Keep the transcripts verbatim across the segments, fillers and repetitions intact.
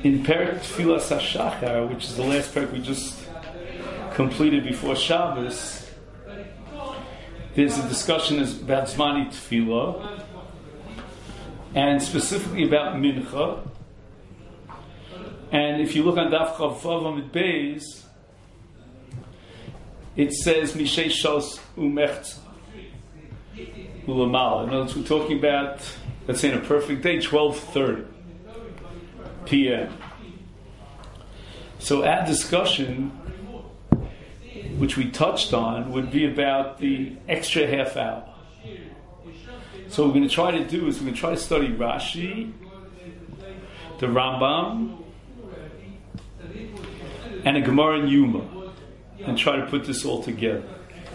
In Perek Tfilas HaShachar, which is the last perek we just completed before Shabbos, there's a discussion about Zmani Tfilah, and specifically about Mincha. And if you look on Daf Chav Vav Amud Beis, it says Mishei Shos Umechza Ulamala. In other words, we're talking about, let's say, in a perfect day, twelve thirty p.m. So our discussion, which we touched on, would be about the extra half hour. So what we're going to try to do is we're going to try to study Rashi, the Rambam, and a Gemara in Yuma, and try to put this all together.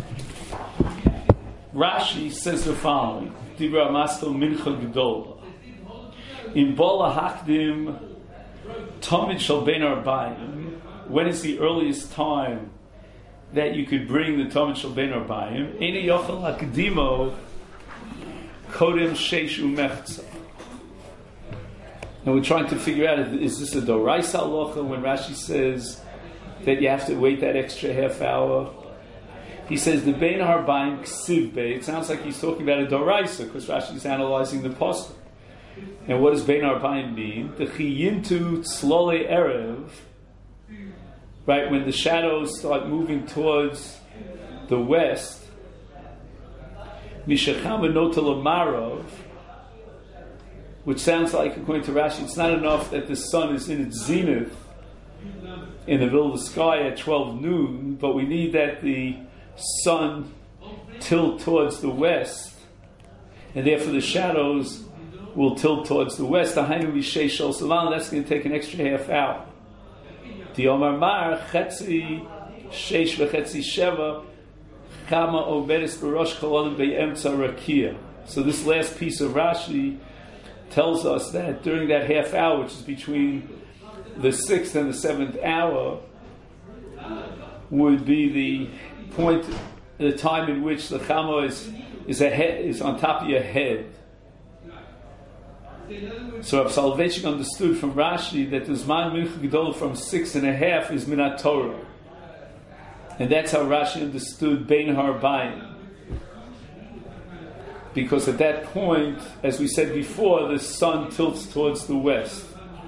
Rashi says the following: Dibra Mastel Mincha Gedola. In Bola Hakdim Tamid Shal Ben Arbayim. When is the earliest time that you could bring the Tamid Shal Ben Arbayim? Eni Yochel Hakdimo Kodem Sheish Umechza. And we're trying to figure out, is this a Doraisa Halacha when Rashi says that you have to wait that extra half hour? He says the Bein Harbaim Ksiv Be. It sounds like he's talking about a Doraisa because Rashi is analyzing the pasuk. And what does Bein Harbaim mean? The Chiyintu Tzlole Erev, right, when the shadows start moving towards the west, Mishacham Notel Marov, which sounds like, according to Rashi, it's not enough that the sun is in its zenith in the middle of the sky at twelve noon, but we need that the sun tilt towards the west, and therefore the shadows will tilt towards the west. That's going to take an extra half hour. The Omar Mar Chetzi Sheish v'Chetzi Sheva Chama Obedes Barosh Chalolim Be'emtza Rakia. So this last piece of Rashi tells us that during that half hour, which is between the sixth and the seventh hour, would be the point, the time in which the chama is is ahead, is on top of your head. So Rav Soloveitchik understood from Rashi that the Zman Mincha Gedola from six and a half is Minat Torah, and that's how Rashi understood Bein Harbayim. Because at that point, as we said before, the sun tilts towards the west.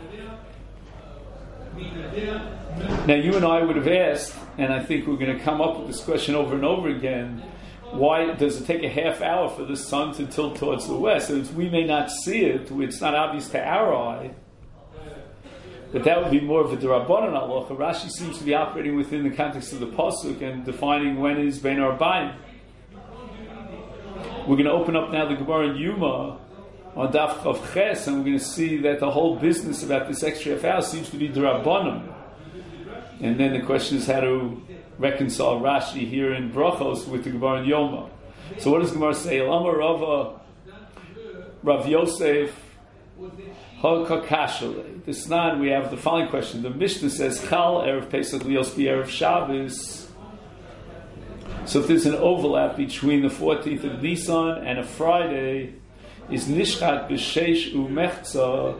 Now, you and I would have asked, and I think we're going to come up with this question over and over again, why does it take a half hour for the sun to tilt towards the west? So we may not see it, it's not obvious to our eye, but that would be more of a D'Rabbanan halacha. Rashi seems to be operating within the context of the pasuk and defining when is Bein Arbayim. We're going to open up now the Gemara in Yuma on Daf Chav Ches, and we're going to see that the whole business about this extra half hour seems to be D'Rabbanan. And then the question is how to reconcile Rashi here in Brachos with the Gemara in Yoma. So what does Gemara say? Lama Rava Rav Yosef Hakakashale. This nan we have the following question. The Mishnah says Chal Erev Pesach Lios Bi Erev Shabbos. So if there's an overlap between the fourteenth of Nisan and a Friday, is Nishchat B'Sheish Umechza,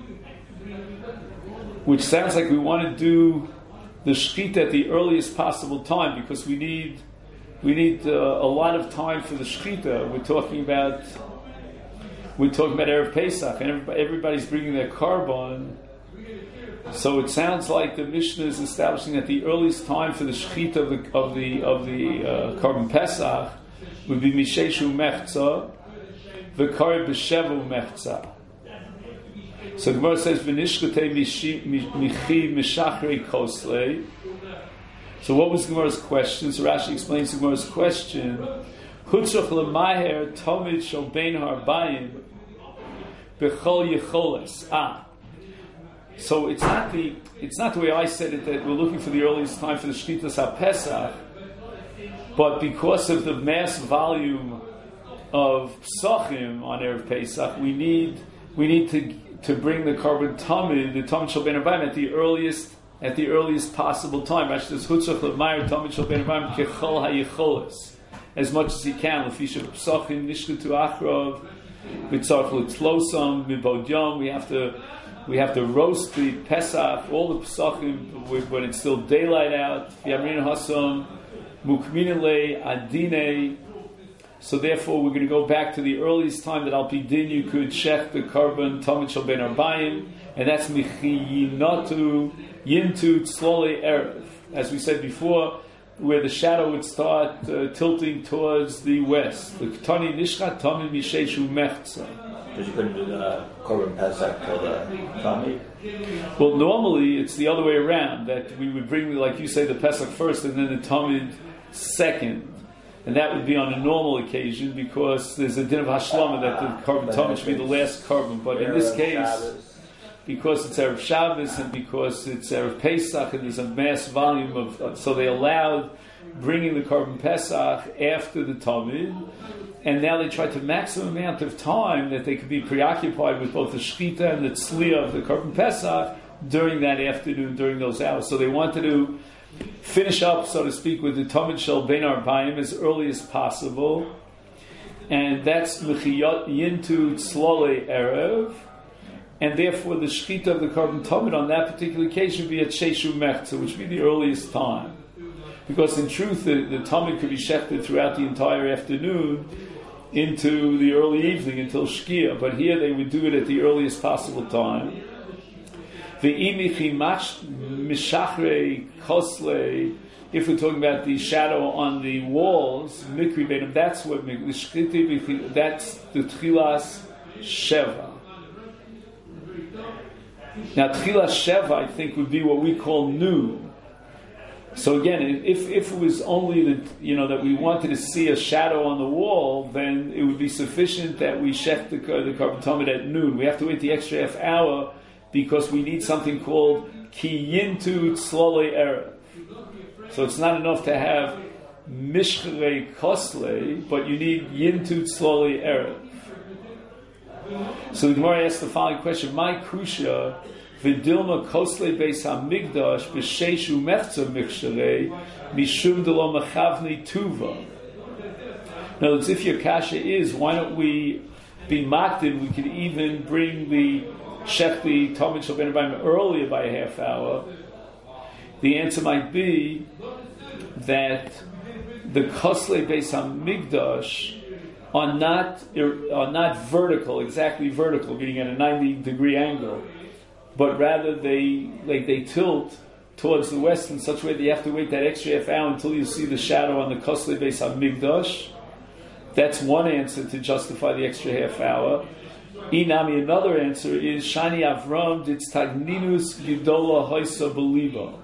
which sounds like we want to do the shechita at the earliest possible time because we need we need uh, a lot of time for the shechita. We're talking about we're talking about Erev Pesach, and everybody, everybody's bringing their carbon. So it sounds like the Mishnah is establishing that the earliest time for the shechita of the of the of the uh, carbon Pesach would be Misheshu Mechza, V'Kar B'Shevu Mechza. So the Gemara says V'Nishkatei Michi Mishachrei Koslei. So what was Gemara's question? So Rashi explains the Gemara's question. Hutzach L'Maher Tomid Shal Bein Harbayim B'Chol Yecholes. Ah. So it's not the it's not the way I said it that we're looking for the earliest time for the Shchitas HaPesach, but because of the mass volume of Psachim on Erev Pesach, we need we need to to bring the carbon Tamid, the Tamid Shal Ben Arbayim at the earliest at the earliest possible time. Rashi says Hutzach L'Mayer Tamid Shal Ben Arbayim Kechol HaYecholes, as much as he can. L'fisha Psachim Nishkatu Achrov B'tzarch l'tzlosam mibod yom. We have to we have to roast the Pesach, all the Pesachim when it's still daylight out. Yamrin hasam mukminele adine. So therefore, we're going to go back to the earliest time that al pi din you could shech the carbon tamid shel ben arbayim, and that's michiyinatu yintu tzlolei erev. As we said before, where the shadow would start uh, tilting towards the west. The Ketani Nishchat Tamid Misheshu Mechza. Because you couldn't do the Korban Pesach till the Tamid? Well, normally it's the other way around, that we would bring, like you say, the Pesach first and then the Tamid second. And that would be on a normal occasion because there's a din of Hashlama that the Korban Tamid should be the last Korban. But in this case, because it's Erev Shabbos and because it's Erev Pesach and there's a mass volume of, uh, so they allowed bringing the Korban Pesach after the Tamid, and now they try to maximum amount of time that they could be preoccupied with both the Shechita and the Tzliya of the Korban Pesach during that afternoon, during those hours. So they wanted to finish up, so to speak, with the Tamid Shel Ben Arbayim as early as possible, and that's Mechiyot Yintu Tzlolei Erev. And therefore, the shechita of the Korban Tamid on that particular occasion would be at Sheshu Mechza, which would be the earliest time. Because in truth, the, the Tamid could be shechted throughout the entire afternoon into the early evening until Shkia. But here they would do it at the earliest possible time. If we're talking about the shadow on the walls, Mikri Beinam, that's what that's the Tchilas Sheva. Now, Tchilas Sheva, I think, would be what we call noon. So again, if if it was only the, you know, that we wanted to see a shadow on the wall, then it would be sufficient that we shech the, the Korban Tamid at noon. We have to wait the extra half hour because we need something called Ki Yintu Tzlolei Erev. So it's not enough to have Mishchrei Kosle, but you need Yintu Tzlolei Erev. So the Gemara asks the following question: My kusha v'dilma kosle beis hamigdash b'sheishu mechza michsharei mishum delo machavni tuva. In other words, if your kasha is, why don't we be makdim? We could even bring the shechli tamid shel ben arbayim earlier by a half hour. The answer might be that the kosle beis hamigdash are not are not vertical, exactly vertical, meaning at a ninety degree angle, but rather they like they tilt towards the west in such a way that you have to wait that extra half hour until you see the shadow on the Kosle Beis HaMikdash. That's one answer to justify the extra half hour. Inami, another answer is Shani Avram did Tagninus Gidola Haisa Beliba.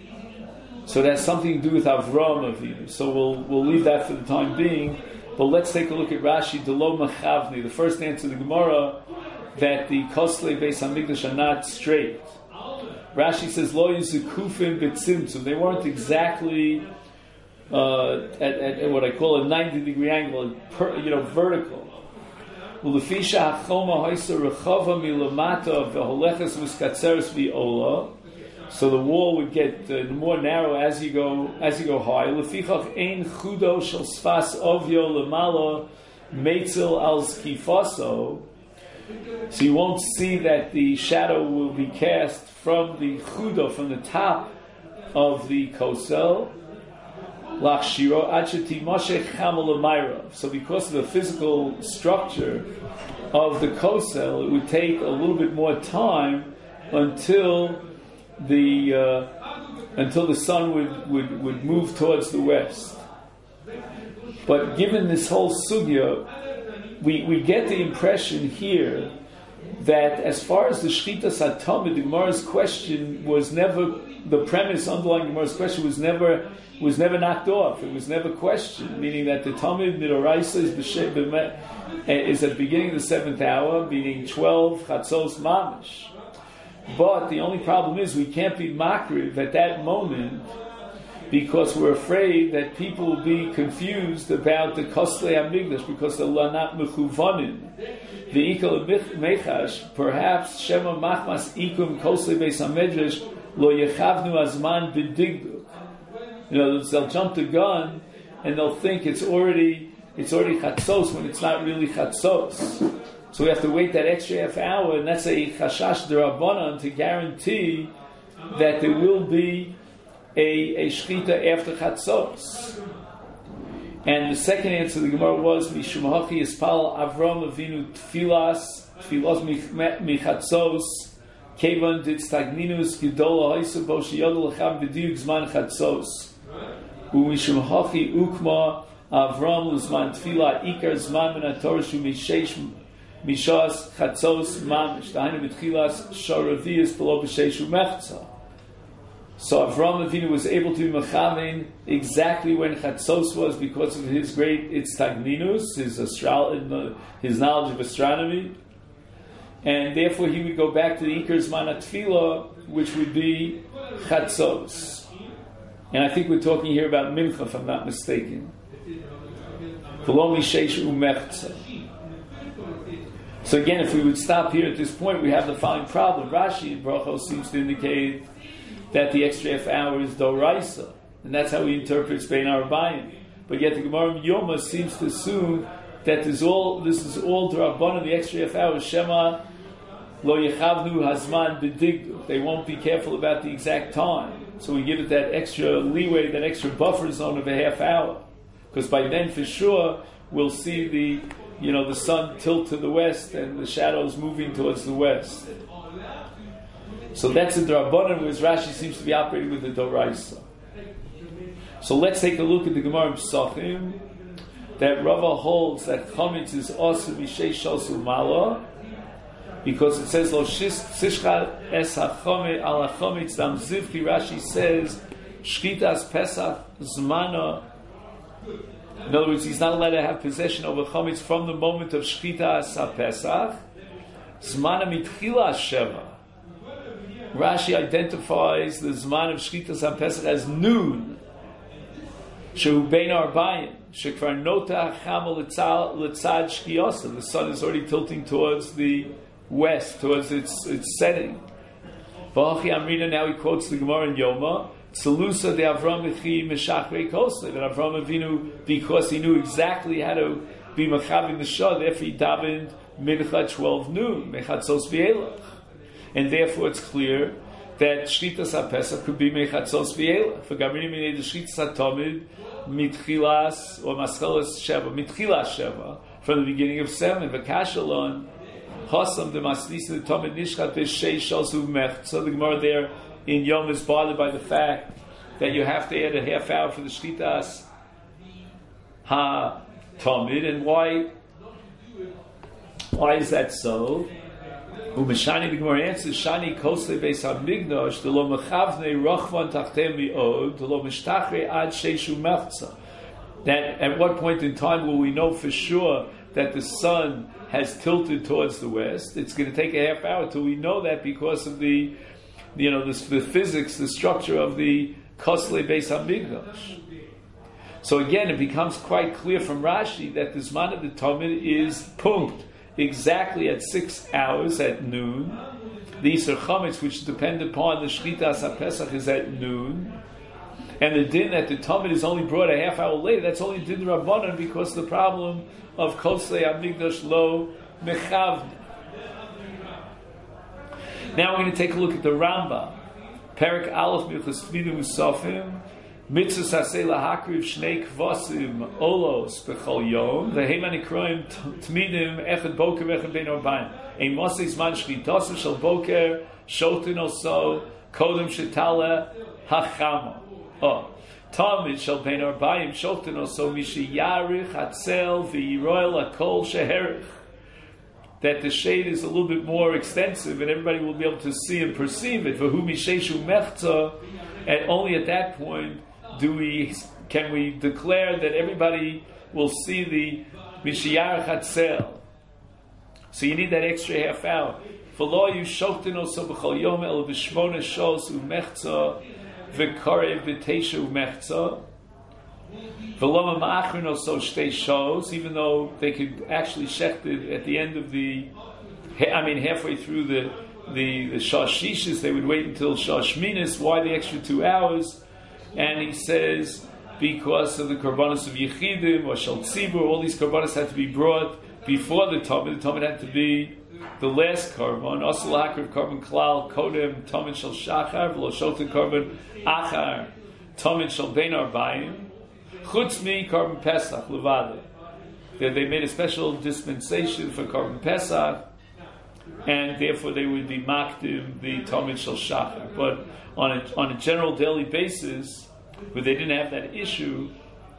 So that has something to do with Avram Avinu. So we'll we'll leave that for the time being. But let's take a look at Rashi, Delo Machavni. The first answer to the Gemara, that the Kosle Beis HaMikdash are not straight. Rashi says, Lo Yizukufim B'tzimtzum. They weren't exactly uh, at, at, at what I call a ninety degree angle, per, you know, vertical. Ulefisha Hachoma Haisa Rechava Milamata V'Holeches V'Skatzeres V'Ola. So the wall would get uh, more narrow as you go as you go high. Lefichach ein chudo shel sfas ovyo lemala meitzel al skifaso. So you won't see that the shadow will be cast from the chudo, from the top of the kosel. Lachshiro acheti moshech chamel mayrav. So because of the physical structure of the kosel, it would take a little bit more time until the uh, until the sun would, would, would move towards the west. But given this whole sugya, we, we get the impression here that as far as the Shechita Satamid, the Gemara's question was never, the premise underlying the Gemara's question was never was never knocked off. It was never questioned, meaning that the Tamid Midoraisa is, is at the beginning of the seventh hour, meaning twelve Chatzos Mamish. But the only problem is we can't be makriv at that moment because we're afraid that people will be confused about the Kosle HaMikdash because they're not mechuvanim. The ikal mechash, perhaps Shema Machmas ikum Kosle Beis HaMikdash lo yechavnu azman b'digduk. You know, they'll jump the gun and they'll think it's already it's already chatzos when it's not really chatzos. So we have to wait that extra half hour, and that's a chashash d'Rabbanan to guarantee that there will be a, a shchita after chatzos. And the second answer to the Gemara was Mishum Hachi Yispal Avram Avinu Tfilas Tfilos Michatzos Kevan Ditstagninus Gedola Haisu Bo Sheyodel Lacham B'diuk Zman Chatzos Umishum Hachi Ukma Avram Luzman Tfila Ikar Zman Min HaTorah Shu Mishesh Mishas Chatzos Mamish Dahainu B'tchilas Sharavias Below B'Sheshu Mechza. So Avram Avinu was able to be mechavein exactly when Chatzos was because of his great Itztagninus, his astral, his knowledge of astronomy, and therefore he would go back to the Iker Zman HaTfilah, which would be Chatzos. And I think we're talking here about Mincha, if I'm not mistaken. V'lo mishesh u'mechza. So again, if we would stop here at this point, we have the following problem. Rashi in Brachos seems to indicate that the extra half hour is doraisa, and that's how he interprets Bein Arbayim. But yet the Gemara in Yoma seems to assume that this all this is all D'Rabbanan, the extra half hour. Shema lo yechavnu hazman b'digdu. They won't be careful about the exact time, so we give it that extra leeway, that extra buffer zone of a half hour, because by then for sure we'll see the you know the sun tilt to the west and the shadows moving towards the west. So that's a D'Rabbanan, whereas Rashi seems to be operating with the Doraisa. So let's take a look at the Gemara in Pesachim, that Rava holds that Chametz is also Mishesh Shosu Mala, because it says, Lo Sishcha Es HaChametz Al HaChametz Dam Zivki. Rashi says, Shchitas Pesach Zmana. In other words, he's not allowed to have possession over Chametz from the moment of Shchitas HaPesach. Zmana Mitchila Sheva. Rashi identifies the Zman of Shchitas HaPesach as noon. Shehu Bein Arbayim. Shekvar Nota Chama L'tzad Shkiyasa. The sun is already tilting towards the west, towards its its setting. V'achi Amrina, now he quotes the Gemara in Yoma. Tzelusa de Avram Echi Meshachrei Kosle. That Avram Avinu, because he knew exactly how to be Machavim the Shah, therefore he davened Mincha twelve noon, Mechatzos V'elach. And therefore it's clear that Shchitas HaPesach could be Mechatzos V'elach. For Gamrinim Minei the Shchitas HaTomid Mitchilas or Maschelas Sheva, Mitchilas Sheva, from the beginning of seven. V'kashalon Chosam de Maslisa the Tomid Nishchat B'Shei Shosu Mech. So the Gemara there in Yom is bothered by the fact that you have to add a half hour for the Shchitas HaTomid. And why? Why is that so? Umeshani, the Gemara answers, Shani Kosle Beis HaMigdash, the lo mechavnei rochvan tachtem mi'od, the lo mishtachre ad sheishu mechza. That at what point in time will we know for sure that the sun has tilted towards the west? It's going to take a half hour till we know that because of the, you know, the, the physics, the structure of the Kosle Beis HaMigdash. So again, it becomes quite clear from Rashi that the Zman of the Talmud is punkt, exactly at six hours at noon. The Yisur Chametz, which depend upon the Shchitas HaPesach, is at noon. And the din that the Talmud is only brought a half hour later, that's only din Rabbanan because of the problem of Kosle Amigdash Lo Mechav. Now we're going to take a look at the Rambam. Perik Aleph Milchas Tmidim Usofim. Mitzvah Saseh Lahakriv Shnei Kvosim Olos Bechol Yom Veheiman Ikroim Tmidim Echad Boker Echad Bein Arbayim Ein Mosei Zman Shchitaso Shel Boker Shotin Oso Kodem Shetala Hachama. Oh, Talmid Shel Bein Arbayim Shotin Oso Mishi Yarich Hatzel V'Yiroel Akol Sheherich. That the shade is a little bit more extensive and everybody will be able to see and perceive it. V'Hu Misheshu Mechza, and only at that point do we can we declare that everybody will see the Mishiyar Chatzel. So you need that extra half hour. V'lo yishoktin oso b'chol yom el b'shmona shos u'mechza v'karev b'teisha u'mechza v'lo ma'achrin oso shtei shos, even though they could actually shecht it at the end of the, I mean halfway through the the, the shashishis, they would wait until shashminis. Why the extra two hours? And he says because of the korbanos of Yechidim or Shal Tzibur, all these korbanos had to be brought before the Tamid, the Tamid had to be the last korban. Also lakrav korban klal kodem Tamid shel shachar v'lo shoten korban achar Tamid shel bein arbayim chutz mi korban pesach levada. They, they made a special dispensation for korban pesach, and therefore they would be makdim the Tamid shel shachar. But on a on a general daily basis, where they didn't have that issue,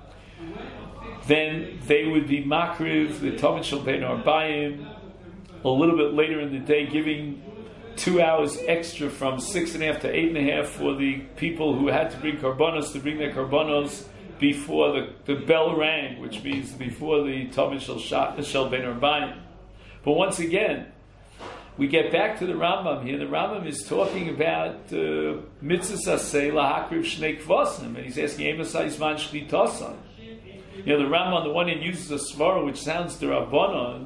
then they would be makriv the Tamid shel bein arbayim a little bit later in the day, giving two hours extra from six and a half to eight and a half for the people who had to bring karbanos to bring their karbanos before the, the bell rang, which means before the Tamid shel shel bein arbayim. But once again, we get back to the Rambam here. The Rambam is talking about mitzvahs aseh lahakriv shnei kvasim, and he's asking emasai zman shchitasan. You know, the Rambam on the one hand uses a svara which sounds d'Rabbanan,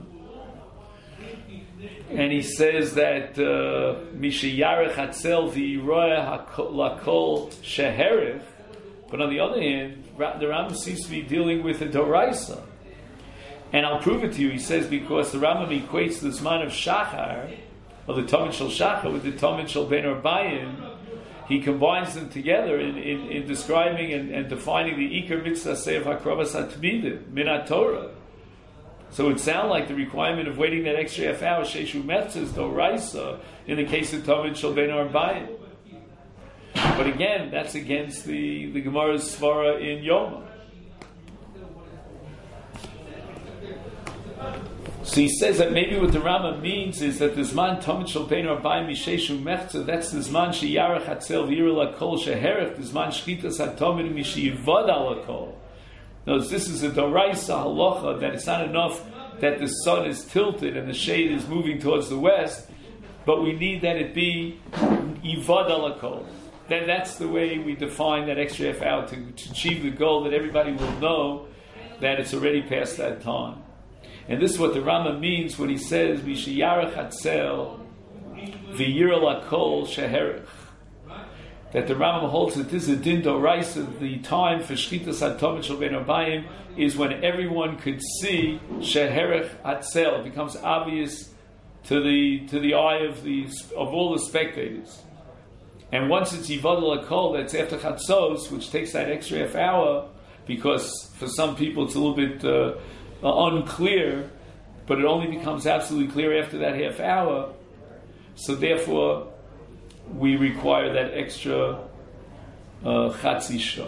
and he says that misha yarech hatzel v'yiroeh lakol sheherich. But on the other hand, the Rambam seems to be dealing with a doraisa. And I'll prove it to you. He says because the Rambam equates the Zman of Shachar, or the Tamid Shel Shachar, with the Tamid Shel Bein Arbayim. He combines them together in, in, in describing and, and defining the Iker Mitzvah Seif HaKrovas HaTmidim, Minat Torah. So it would sound like the requirement of waiting that extra half hour, Sheishu Metzah, is doraisa in the case of Tamid Shel Bein Arbayim. But again, that's against the, the Gemara's Svara in Yoma. So he says that maybe what the Rambam means is that the Zman Tamid Shel Bein Arbayim Misheshu Mechza, that's the Zman Sheyarech Hatzel V'yirah Lakol Sheherech, the Zman Shchitas HaTamid Mishiyivad Alakol. Notice this is a Doraisa Halacha that it's not enough that the sun is tilted and the shade is moving towards the west, but we need that it be Yivad Alakol. Then that's the way we define that extra half hour to, to achieve the goal that everybody will know that it's already past that time. And this is what the Rambam means when he says Mishiyarech Hatzel V'yirah Lakol Sheherech. That the Rambam holds that this is a din doraisa. The time for Shchitas HaTamid Shel Bein Arbayim is when everyone could see Sheherech Hatzel. It becomes obvious to the to the eye of the of all the spectators. And once it's Yivad Lakol, that's after Chatzos, which takes that extra half hour, because for some people it's a little bit uh, unclear, but it only becomes absolutely clear after that half hour. So therefore, we require that extra chatzi shah.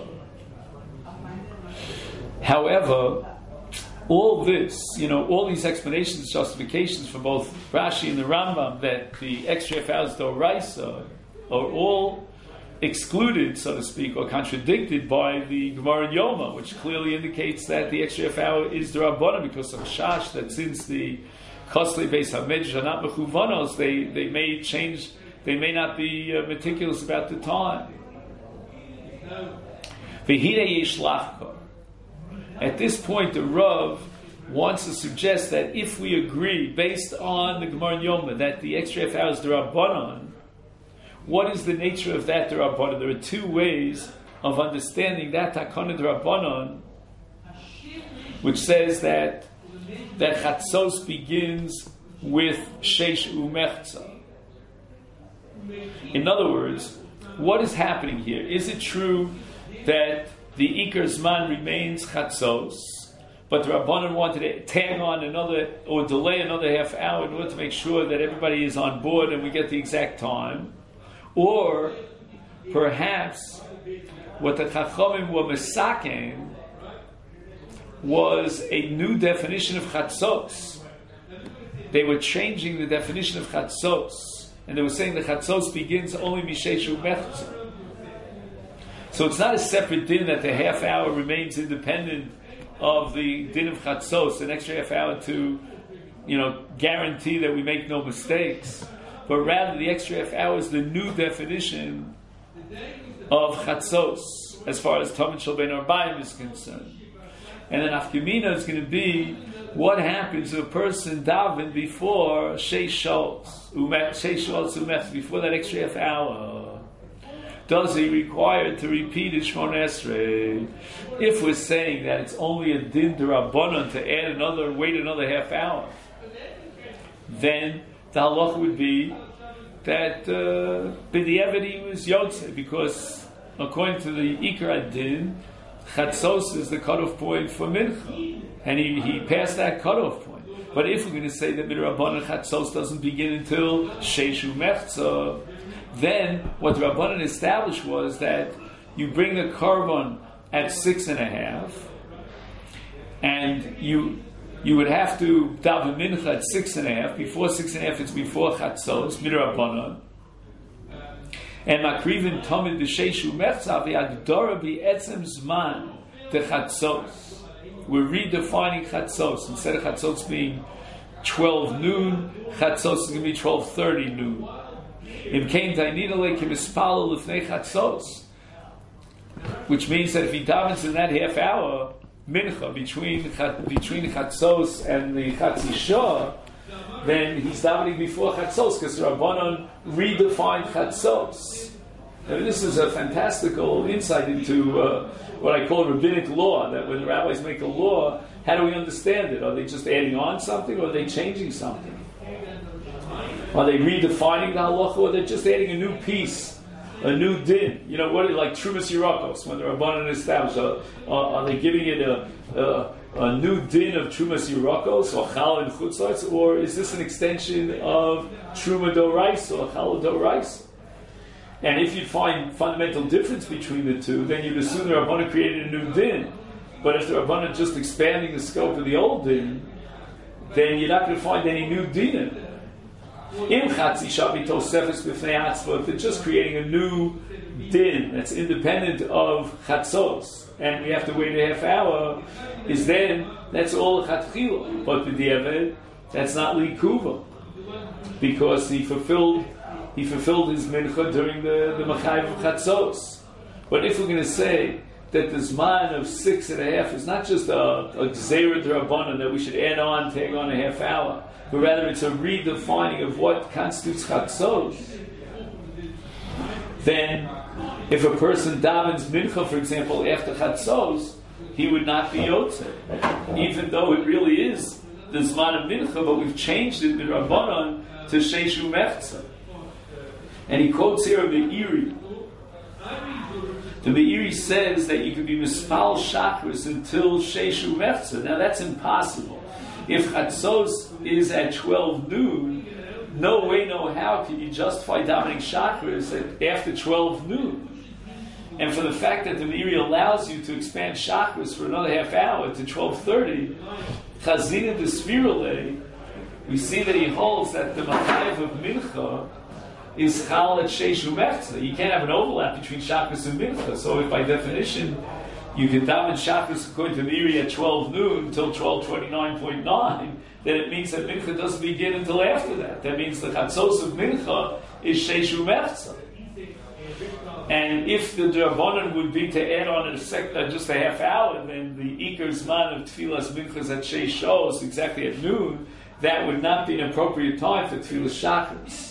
However, all this, you know, all these explanations, justifications for both Rashi and the Rambam that the extra half hours d'oraisa are all excluded, so to speak, or contradicted by the Gemara in Yoma, which clearly indicates that the extra half hour is the Rabbanan, because of Shash, that since the costly base Hamedrash are not mechuvanos, they they may change, they may not be uh, meticulous about the time. At this point, the Rav wants to suggest that if we agree, based on the Gemara in Yoma, that the extra half hour is the Rabbanan, what is the nature of that D'Rabbanan? There are two ways of understanding that Takana D'Rabbanan, which says that that Chatzos begins with Sheish Umechza. In other words, what is happening here? Is it true that the Iker Zman remains Chatzos, but the Rabbanan wanted to tag on another or delay another half hour in order to make sure that everybody is on board and we get the exact time? Or perhaps what the Chachamim were mesaken was a new definition of Chatzos. They were changing the definition of Chatzos, and they were saying that Chatzos begins only Misheshu Mechza. So it's not a separate din that the half hour remains independent of the din of Chatzos, an extra half hour to, you know, guarantee that we make no mistakes. But rather, the extra half hour is the new definition of Chatzos, as far as Tamid Shel Bein Arbayim is concerned. And then Afkamina is going to be what happens to a person daven before Sheish Shols, Sheish Shols Umech, before that extra half hour. does he require to repeat it Shmona Esrei? If we're saying that it's only a din d'Rabbanan to add another, wait another half hour, then the halacha would be that uh, b'di'evet he was Yotze, because according to the Ikar Din, Chatzos is the cutoff point for Mincha, and he, he passed that cutoff point. But if we're going to say that Midrabanan Chatzos doesn't begin until Sheishu Mechza, then what the Rabbanan established was that you bring the Karban at six and a half, and you you would have to daven Mincha at six and a half. Before six and a half, it's before Chatzos, Midrabanan. And Makrivin Tomid B'Sheishu Mechza v'Agdora B'Etzem Zman the Chatzos. We're redefining Chatzos. Instead of Chatzos being twelve noon, Chatzos is going to be twelve thirty noon. Im Kain Tainidale Kimispalo Lefnei Chatzos, which means that if he davens in that half hour Mincha between between Chatzos and the Chatzi Shah, then he's davening before Chatzos, because Rabbanon redefined Chatzos. Now, this is a fantastical insight into uh, what I call rabbinic law, that when the rabbis make a law, how do we understand it? Are they just adding on something, or are they changing something? Are they redefining the halacha, or they're just adding a new piece, a new din? You know, what like Trumas Yerakos, when the Rabbanon established, uh, are, are they giving it a, a a new din of Trumas Yerakos or Chal and Chutzos, or is this an extension of Truma Doraisa or Chal Doraisa? And if you find fundamental difference between the two, then you'd assume the Rabbanan created a new din. But if the Rabbanan just expanding the scope of the old din, then you're not going to find any new din in it. Im Chatzi Shavi Tosefes B'fnei Atzva, if they're just creating a new din that's independent of Chatzos, and we have to wait a half hour, is then, that's all Chatchila. But the Diavad, that's not Likuva, because he fulfilled he fulfilled his mincha during the, the Machayev of Chatzos. But if we're going to say that the Zman of six and a half is not just a, a Gzeira D'Rabbanan that we should add on, tag on a half hour, but rather it's a redefining of what constitutes Chatzos, then if a person davens mincha, for example, after Chatzos, he would not be Yotze, even though it really is the Zman of mincha, but we've changed it in Rabbanon to Sheishu Mechza. And he quotes here a Meiri. The Meiri says that you can be Mispal Shachris until Sheishu Mechza. Now that's impossible. If Chatzos is at twelve noon, no way, no how can you justify davening Shachris at after twelve noon. And for the fact that the Meiri allows you to expand Shachris for another half hour to twelve thirty, Chazina de Svirale, we see that he holds that the Machayev of Mincha is Chal at Sheishu Mechza. You can't have an overlap between Shachris and Mincha. So if by definition you can daven Shachris according to Meiri at twelve noon until twelve twenty-nine point nine, then it means that Mincha doesn't begin until after that. That means the Chatzos of Mincha is Sheishu Mechza. And if the D'Rabbanan would be to add on a sec, uh, just a half hour, then the Iker Zman of Tfilas Minchas at Sheish Shos, exactly at noon, that would not be an appropriate time for Tfilas Shachris.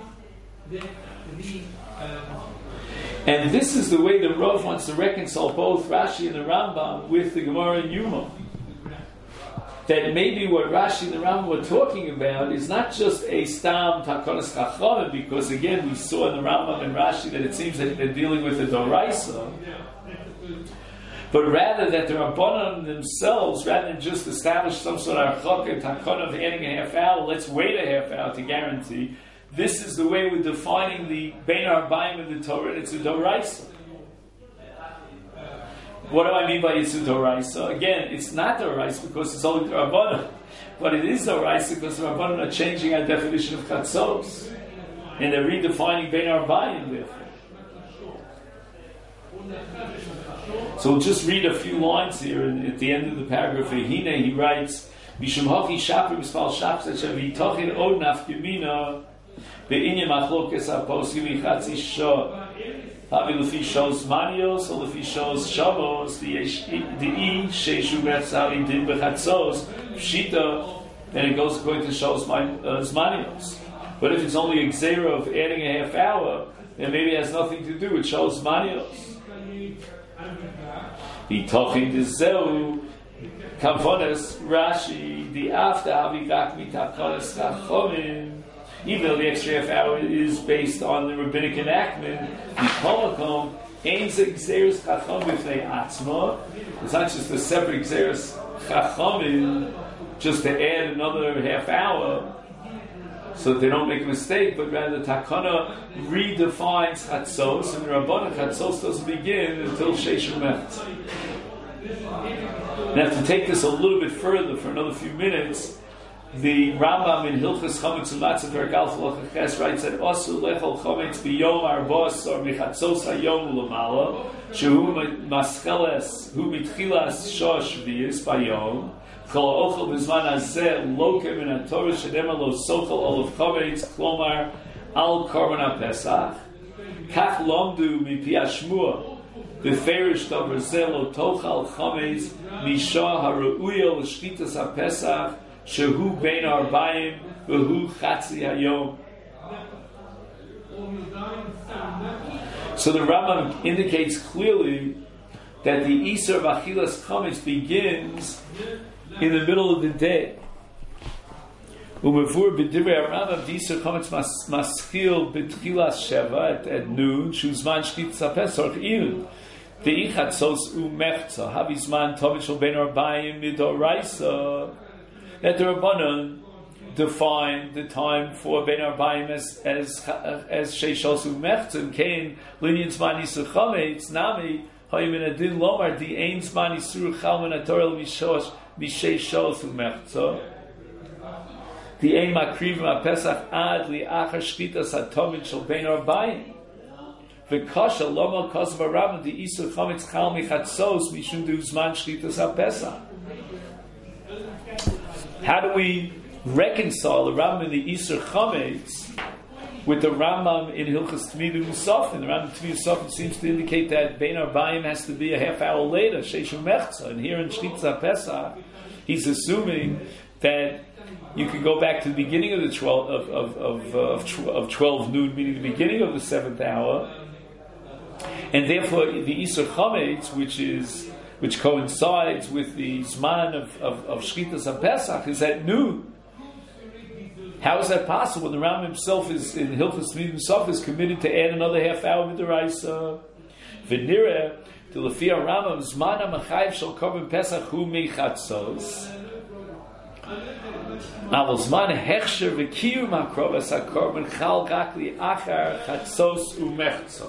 And this is the way the Rav wants to reconcile both Rashi and the Rambam with the Gemara and Yuma. That maybe what Rashi and the Rambam were talking about is not just a Stam Takonas Chachamim, because again we saw in the Rambam and Rashi that it seems that they're dealing with the Doraisa, but rather that the Rabbanan themselves, rather than just establish some sort of Chokah Takon of adding a half hour, let's wait a half hour to guarantee. This is the way we're defining the Bein Arbaim in the Torah. It's a Doraisa. What do I mean by it's a Doraisa? Again, it's not Doraisa because it's only Rabbanan, but it is Doraisa because the Rabbanan are changing our definition of Chatzos, and they're redefining Bein Arbaim therefore. So we'll just read a few lines here, and at the end of the paragraph, Hine, he writes, Mishum Haki Shapir Mispal Shapir Shavi Tochin Od Nafkimina Be'inyam Achlokes HaPoskim Michatzi Shah Havi Lefi Shos Manios or Lefi Shos Shavos the I Sheishu Mechzavi Din Bechatzos Pshita, and it goes according to Shos Manios. But if it's only a gzera of adding a half hour, then maybe it has nothing to do with Shalos Manios. The Tochin Dezeu, Kavonas, Rashi, the after Havigak Mitakonas Chachomim, even though the extra half hour is based on the rabbinic enactment, the Komakom, Ain't a Gzeres Chachom B'fnei Atzma. It's not just a separate Gzeres Chachomim, just to add another half hour, so that they don't make a mistake, but rather Takana redefines Chatzos, and the Rabbanah Chatzos doesn't begin until Sheish U'Mechatz. Now, to take this a little bit further for another few minutes, the Rambam in Hilchos Chametz U'Matzah Pergal Halacha Ches writes that Osu lechol chametz biyom arbos or michatzos hayom u'lamala shehu mascheles hu mitchilas shosh v'yis bayom kol ochel b'zman hazeh loke min haTorah shedema lo sochel olav chametz klomar al korban haPesach kach lomdu mipi hashmua b'ferish davar zeh lo tochal chametz misha haru'uya l'shchitas haPesach Shehu bein arbaim v'hu chatzi hayom. So the Rambam indicates clearly that the Isur of Achilas Chametz begins in the middle of the day. Umevur b'divrei Rambam the Isur Chametz maschil b'tchilas sheva at noon shuzman shchitas haPesach iyun the ichatzos u'mechza havizman tovit shel bein arbaim midoraisa. That the Rabbanan defined the time for Ben Arbaim as as as Sheishos U'Mechtzim Kain Linyan Zman Yisur Chametz Nami Hayimin Adin Lomar Di Ein Zman Yisur Chalman Atorel Mishosh Misheishos U'Mechtzah Di Ein Makrivim HaPesach Ad Li Achar Shchitas HaTomid Shel Ben Arbaim V'Kasha Lomar Kosav HaRambam Di Yisur Chametz Chal Michatzos Mishum Du Zman Shchitas HaPesach. How do we reconcile the Rambam in the Isur Chametz with the Rambam in Hilchos Tmidu Musafin? The Rambam Tmidu Musafin seems to indicate that Bein Arbaim has to be a half hour later, Sheish U'Mechza. And here in Shchitas HaPesach, he's assuming that you can go back to the beginning of the twelve of of of, uh, of, of twelve noon, meaning the beginning of the seventh hour, and therefore the Isur Chametz, which is which coincides with the Zman of, of, of Shchitas HaPesach, is at noon. How is that possible? The Rambam himself is, in Hilchos Tmidu Musaf, is committed to add another half hour with the Raisa. V'nireh, to Lefi Rambam, Zman HaMachayev Shel Korban Pesach Hu Michatzos. Aval Zman Hechsher V'Kiyum HaKrovas HaKorban Chal Rak Li Achar Chatzos U'Mechtzah.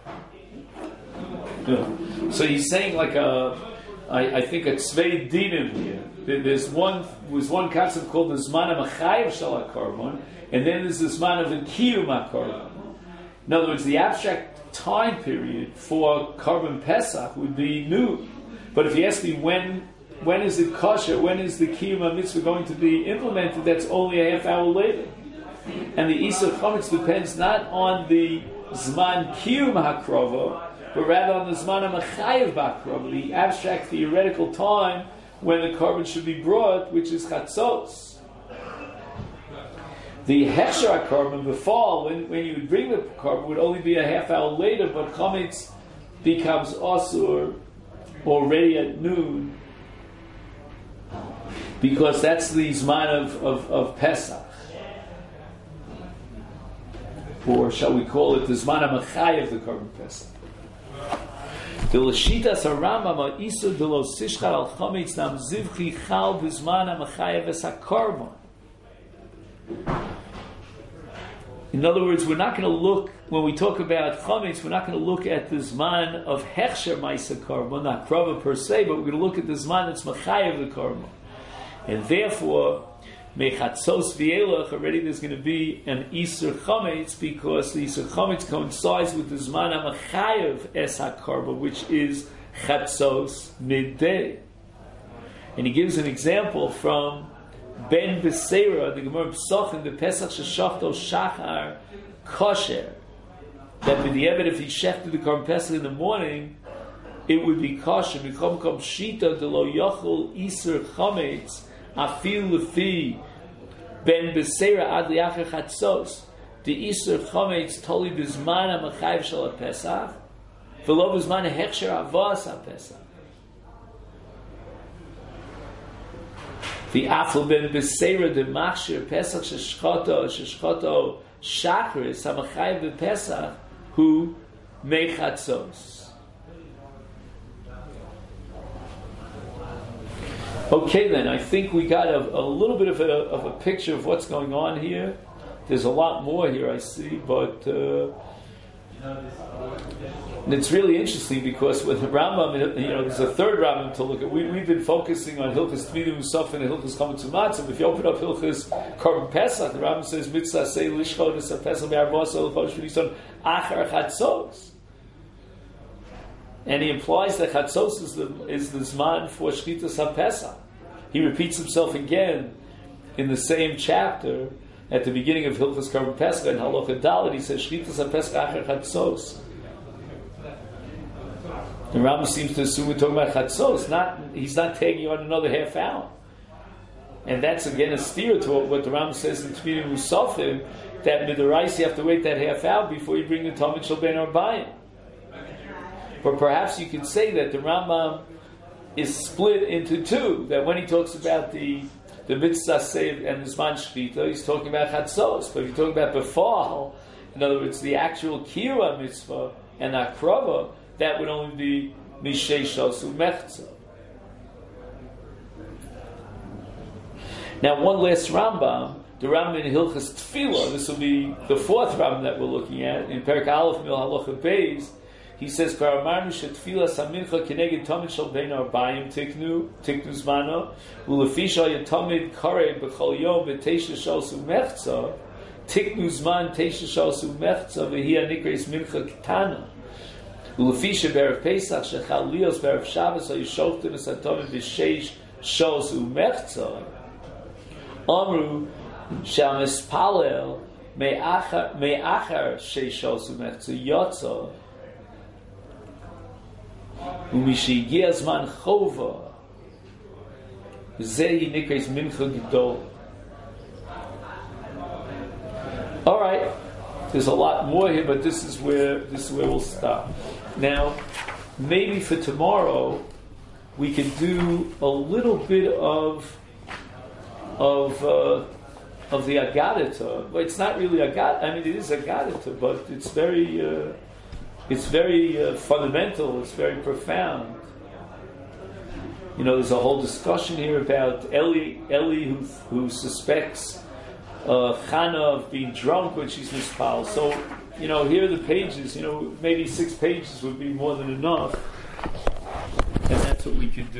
So he's saying like a, I, I think a tzvei dinim here. There's one, there's one concept called the Zman HaMachayev Shel HaKorban, and then there's the Zman of the Kiyum HaKorban. In other words, the abstract time period for Korban Pesach would be noon. But if you ask me when, when is it kosher, when is the Kiyum HaMitzvah going to be implemented, that's only a half hour later. And the Isur Chametz depends not on the Zman Kiyum HaKrova, but rather on the Zman HaMachayev Bakrov, the abstract theoretical time when the korban should be brought, which is Chatzos. The Hechsher HaKorban, the fall, when, when you would bring the korban, would only be a half hour later, but Chametz becomes Asur already at noon, because that's the Zman of, of, of Pesach. Or shall we call it the Zman HaMachayev, the korban Pesach. The Lashitas HaRambam Isur de lo Sishchar al Chametz Nam Zivchi Chal B'Zman HaMachayev Es HaKorban. In other words, we're not going to look, when we talk about Chametz, we're not going to look at the Zman of Hechsher Ma'aseh Korban, not Krova per se, but we're going to look at the Zman that's Machayev the Korban. And therefore, Mechatzos V'elach, already there's going to be an Isur Chametz, because the Isur Chametz coincides with the Zman HaMachayev Es HaKorban, which is Chatzos midday. And he gives an example from Ben Beseira, the Gemara Pesachim, the Pesach Sheshachto Shachar Kosher, that with the evidence, if he shechted the Korban Pesach in the morning, it would be kosher. Mikom kom shita de lo yochel Isur Chametz afil lefi Ben Beseira ad liacher chatzos. The Isur Chometz toli bizman ha'machayev shel HaPesach v'lo bizman ha'hechsher avos HaPesach. The Afel Ben Beseira de Machshir Pesach sheshchoto sheshchoto shachris ha'machayev b'Pesach hu mechatzos. Okay, then I think we got a, a little bit of a, of a picture of what's going on here. There's a lot more here, I see, but uh, and it's really interesting because with the Rambam, you know, there's a third Rambam to look at. We, we've been focusing on Hilchos Tmidim Musaf and Hilchos Chametz U'Matzah. If you open up Hilchos Korban Pesach, the Rambam says Mitzvah Sei Lishchot Es HaPesach Be'Arvos Elchosh V'Nisan Achar Chatzos. And he implies that Chatzos is the, is the Zman for Shchitas HaPesach. He repeats himself again in the same chapter at the beginning of Hilchos Korban Pesach and Halacha Dalet. He says Shchitas HaPesach Achar Chatzos. The Rambam seems to assume we're talking about Chatzos. Not, he's not taking on another half hour. And that's again a steer to what the Rambam says in Tmidim Musafim, that Midorais you have to wait that half hour before you bring the Talmud Shel Ben Arbayim. But perhaps you could say that the Rambam is split into two. That when he talks about the the mitzvah save and the zman shchita, he's talking about chatzos. But if you're talking about befal, in other words, the actual kira mitzvah and akrava, that would only be mishei shosu mechza. Now, one last Rambam, the Rambam in Hilchos Tefillah. This will be the fourth Rambam that we're looking at in Perek Aleph Mil Halacha Beis. He says, "Karamarnu shetfila samincha keneged tamid shel bein arbayim tiknu tiknu zmano ulefisha yatamid kare b'chol yom b'teisha shos umechza tiknu zman teisha shos umechza v'hi anikres mincha ketana ulefisha berev Pesach shechal lios berev Shabbos hayishoftim esatomid b'sheish shos umechza amru shamispalel me'achar me'achar sheish shos umechza yotza." Umishigia zman chova zehi nikres mincha gedol. All right, there's a lot more here, but this is where this is where we'll stop. Now, maybe for tomorrow we could do a little bit of of uh, of the Agadita. But it's not really Agadita. I mean, it is Agadita, but it's very. Uh, It's very uh, fundamental. It's very profound. You know, there's a whole discussion here about Eli, Eli who, who suspects uh, Chana of being drunk when she's mispal. So, you know, here are the pages. You know, maybe six pages would be more than enough, and that's what we could do.